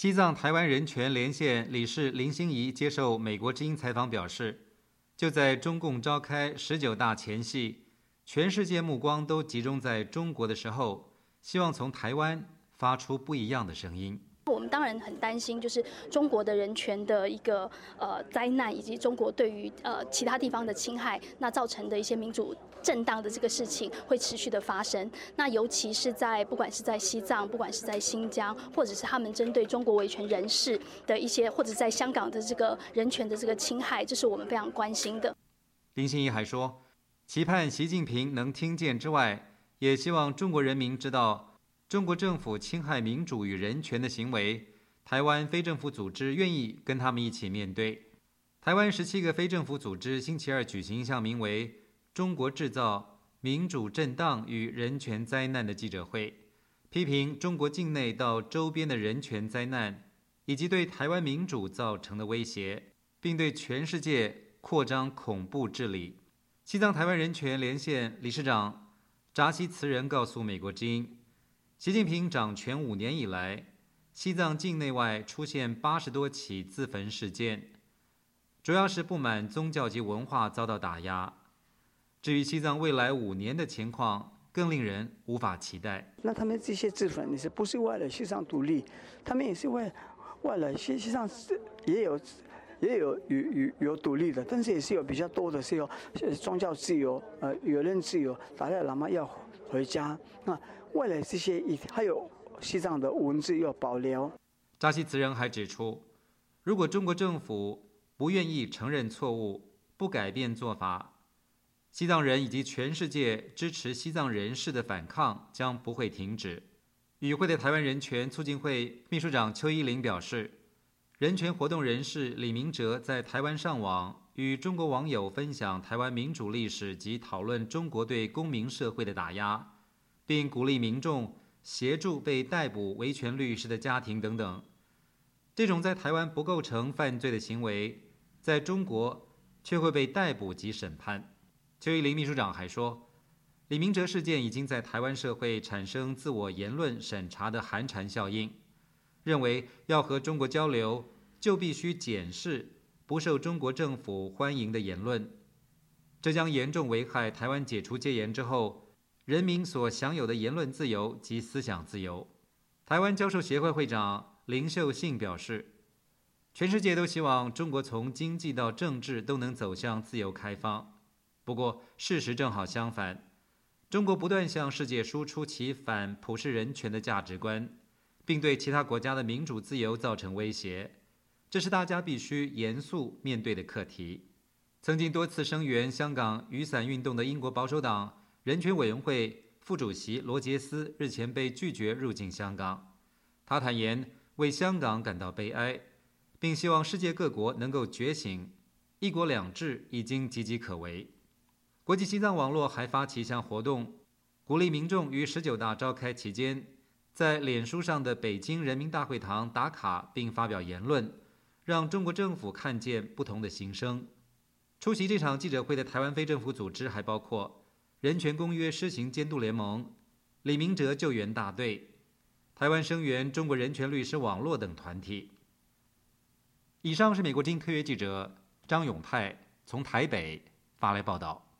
西藏台湾人权连线理事林欣怡接受美国之音采访表示，就在中共召开19大前夕，全世界目光都集中在中国的时候，希望从台湾发出不一样的声音。 我们当然很担心，就是中国的人权的一个灾难，以及中国对于其他地方的侵害，那造成的一些民主震荡的这个事情会持续的发生。那尤其是不管是在西藏，不管是在新疆，或者是他们针对中国维权人士的一些，或者在香港的这个人权的这个侵害，这是我们非常关心的。 林欣怡还说，期盼习近平能听见之外，也希望中国人民知道，中国政府侵害民主与人权的行为，台湾非政府组织愿意跟他们一起面对。台湾17个非政府组织星期二举行一项名为“中国制造民主震荡与人权灾难”的记者会，批评中国境内到周边的人权灾难，以及对台湾民主造成的威胁，并对全世界扩张恐怖治理。西藏台湾人权连线理事长扎西慈仁告诉美国之音，习近平掌权5年以来，西藏境内外出现80多起自焚事件，主要是不满宗教及文化遭到打压。至于西藏未来5年的情况，更令人无法期待。 那他们这些自焚，是不是为了西藏独立？他们也是为了西藏也有独立的，但是也是有比较多的是有宗教自由、言论自由，达赖喇嘛要回家。那为了这些，还有西藏的文字要保留。 扎西慈仁还指出，如果中国政府不愿意承认错误，不改变做法，西藏人以及全世界支持西藏人士的反抗将不会停止。与会的台湾人权促进会秘书长邱依麟表示，人权活动人士李明哲在台湾上网，与中国网友分享台湾民主历史及讨论中国对公民社会的打压，并鼓励民众协助被逮捕维权律师的家庭等等。这种在台湾不构成犯罪的行为，在中国却会被逮捕及审判。邱依麟秘书长还说，李明哲事件已经在台湾社会产生自我言论审查的寒蝉效应，认为要和中国交流，就必须检视不受中国政府欢迎的言论，这将严重危害台湾解除戒严之后人民所享有的言论自由及思想自由。台湾教授协会会长林秀信表示，全世界都希望中国从经济到政治都能走向自由开放，不过事实正好相反，中国不断向世界输出其反普世人权的价值观，并对其他国家的民主自由造成威胁，这是大家必须严肃面对的课题。曾经多次声援香港雨伞运动的英国保守党人权委员会副主席罗杰斯日前被拒绝入境香港，他坦言为香港感到悲哀，并希望世界各国能够觉醒，一国两制已经岌岌可危。国际西藏网络还发起一项活动，鼓励民众于19大召开期间，在脸书上的北京人民大会堂打卡并发表言论，让中国政府看见不同的心声。出席这场记者会的台湾非政府组织还包括人权公约施行监督联盟、李明哲救援大队、台湾声援中国人权律师网络等团体。以上是美国之音特约记者张永泰从台北发来报道。